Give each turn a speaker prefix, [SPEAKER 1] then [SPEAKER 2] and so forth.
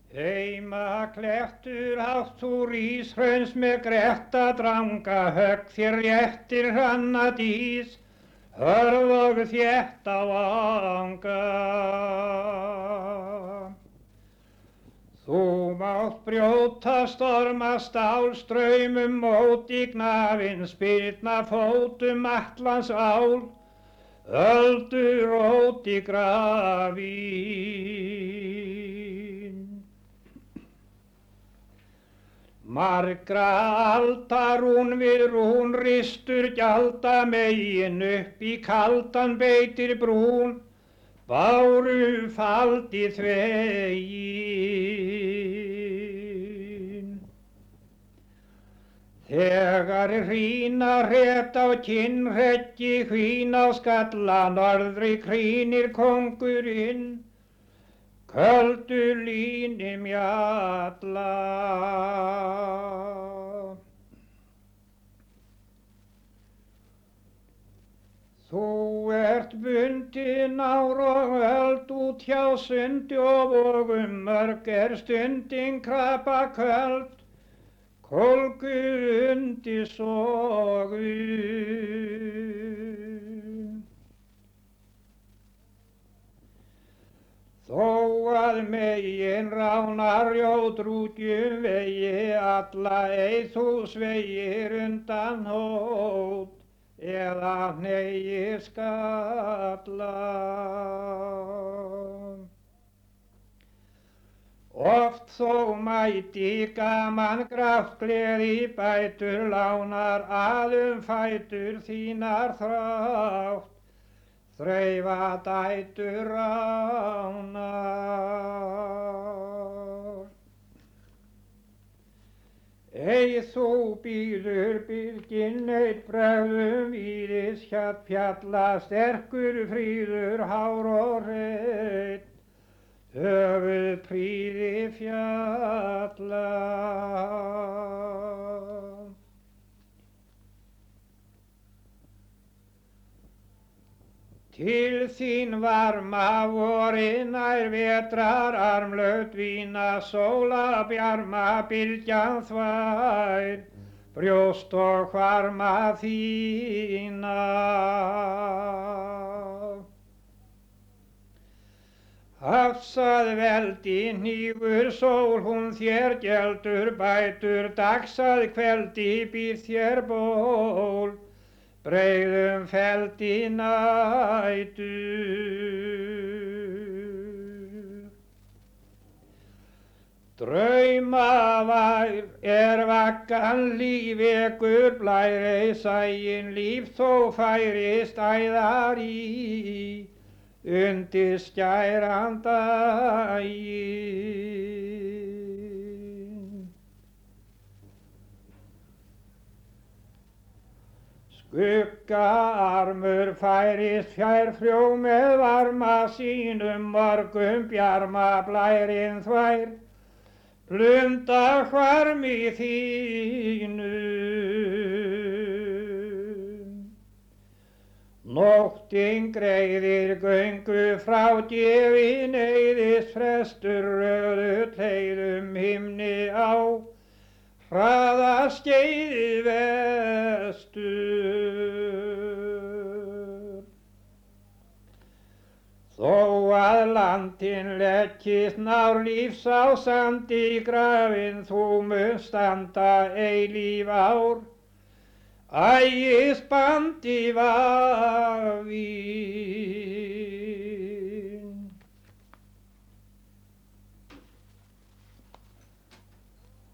[SPEAKER 1] Heima klettur hátt þú rís, hrauns með gretta dranga, högg þér réttir hranna dís, hörð og þétt á anga. Þú mátt brjóta storma stálstraumum mót í gnafinn, spyrna fótum Atlants ál, öldur rót í grafín. Margra alda rún við rún ristur gjalda megin, upp í kaldan beitir brún, báru faldi þvegin. Þegar hrýna hret á kinnhreggi, hvín á skalla norðri krýnir kóngurinn, köldu líni mjalla. Þú ert bundin ár og öld út hjá sundi og vogum, mörg stundin krapa köld, kólgu undir sogun. Þó að megin ránar rjótrútjum vegi, alla ei þú svegir undan hót, eða hneigir skalla. Oft þó mæti gaman gleði bætur, lánar fætur þínar þrátt, þreifa dætur ránar. Ei þú býður byrgin eitt bregðum víðis, fjalla sterkur fríður, hár og hreinn, höfuð prýði fjalla. Til þín varma vorin nær vetrar armlaut vína, sóla bjarma bylgjan þvær, brjóst og hvarma þína. Hafsað veldi hnígur sól, hún þér geldur bætur, dagsað kveldi býr þér ból, breiðum feldi nætur. Draumavær vaggan lífekur, blær ei sæin líf þó færist æðar í, undir skæran daginn. Skuggaarmur færist fjær frjó með varma sínum, morgum bjarma blærinn þvær, blunda hvarmi þínum. Nóttin greiðir göngu frá gefin eyðis frestur, röðull heiðum himni á, hraða skeiði vestur. Þó að landin leggist nár lífs á sandi grafin, þú mun standa eilíf ár, ægisbandi vafin.